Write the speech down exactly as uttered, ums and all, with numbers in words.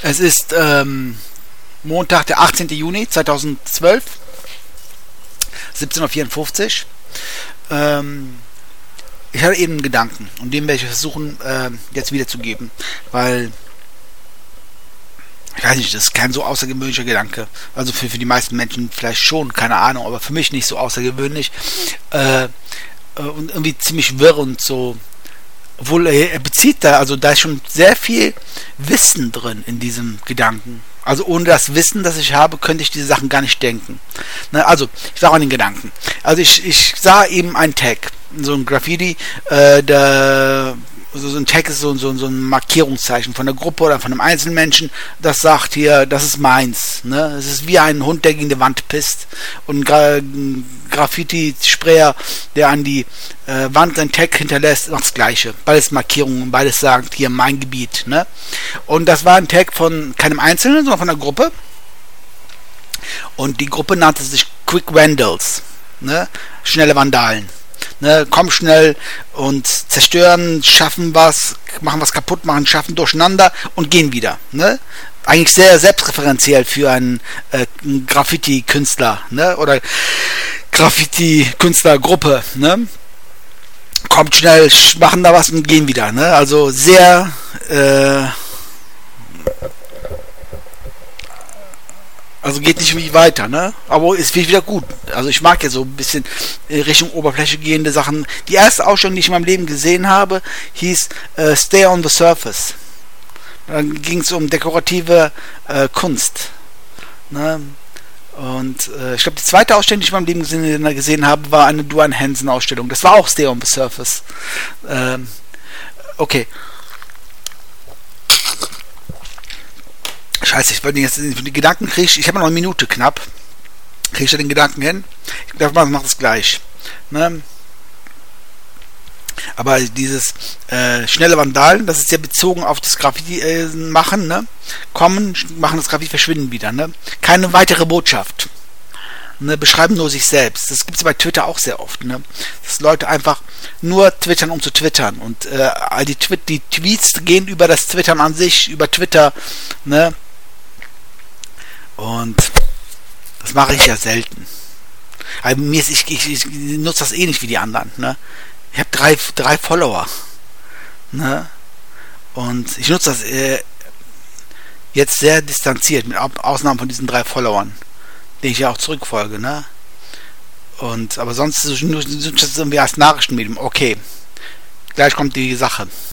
Es ist ähm, Montag, der achtzehnten Juni zweitausendzwölf, siebzehn Uhr vierundfünfzig. Ähm, ich hatte eben einen Gedanken und den werde ich versuchen äh, jetzt wiederzugeben, weil ich weiß nicht, das ist kein so außergewöhnlicher Gedanke. Also für, für die meisten Menschen vielleicht schon, keine Ahnung, aber für mich nicht so außergewöhnlich. Äh, und irgendwie ziemlich wirr und so. Obwohl er, er bezieht da, also da ist schon sehr viel Wissen drin in diesem Gedanken. Also ohne das Wissen, das ich habe, könnte ich diese Sachen gar nicht denken. Ne, also, ich sage an den Gedanken. Also ich, ich sah eben einen Tag, so ein Graffiti, äh, der, so, so ein Tag ist so, so, so ein Markierungszeichen von der Gruppe oder von einem einzelnen Menschen, das sagt hier, das ist meins. Ne? Es ist wie ein Hund, der gegen die Wand pisst und ein, Gra ein Graffiti-Sprayer, der an die äh, Wand einen Tag hinterlässt, macht das Gleiche. Beides Markierungen, beides sagt, hier mein Gebiet. Ne? Und das war ein Tag von keinem Einzelnen, sondern von einer Gruppe. Und die Gruppe nannte sich Quick Vandals. Ne? Schnelle Vandalen. Ne, kommen schnell und zerstören, schaffen was, machen was kaputt, machen, schaffen durcheinander und gehen wieder. Ne? Eigentlich sehr selbstreferenziell für einen äh, Graffiti-Künstler, ne? Oder Graffiti-Künstlergruppe. Ne? Kommt schnell, machen da was und gehen wieder. Ne? Also sehr äh, Also geht nicht wie weiter, ne? Aber es wird wieder gut. Also ich mag ja so ein bisschen Richtung Oberfläche gehende Sachen. Die erste Ausstellung, die ich in meinem Leben gesehen habe, hieß äh, Stay on the Surface. Dann ging es um dekorative äh, Kunst. Ne? Und äh, ich glaube, die zweite Ausstellung, die ich in meinem Leben gesehen, gesehen habe, war eine Duane Hansen Ausstellung. Das war auch Stay on the Surface. Ähm, okay. Scheiße, ich wollte jetzt die Gedanken kriege ich, ich habe noch eine Minute knapp. Kriege ich da den Gedanken hin? Ich glaube, man macht es gleich. Ne? Aber dieses äh, schnelle Vandalen, das ist ja bezogen auf das Graffiti äh, machen, ne? Kommen, machen das Graffiti, verschwinden wieder, ne? Keine weitere Botschaft. Ne? Beschreiben nur sich selbst. Das gibt es bei Twitter auch sehr oft, ne? Dass Leute einfach nur twittern, um zu twittern. Und äh, die, Twi die Tweets gehen über das Twittern an sich, über Twitter, ne? Und das mache ich ja selten. Also mir ist, ich, ich, ich nutze das eh nicht wie die anderen. Ne? Ich habe drei, drei Follower. Ne? Und ich nutze das äh, jetzt sehr distanziert, mit Ausnahme von diesen drei Followern, denen ich ja auch zurückfolge. Ne? Und aber sonst nutze ich das irgendwie als Nachrichtenmedium. Okay, gleich kommt die Sache.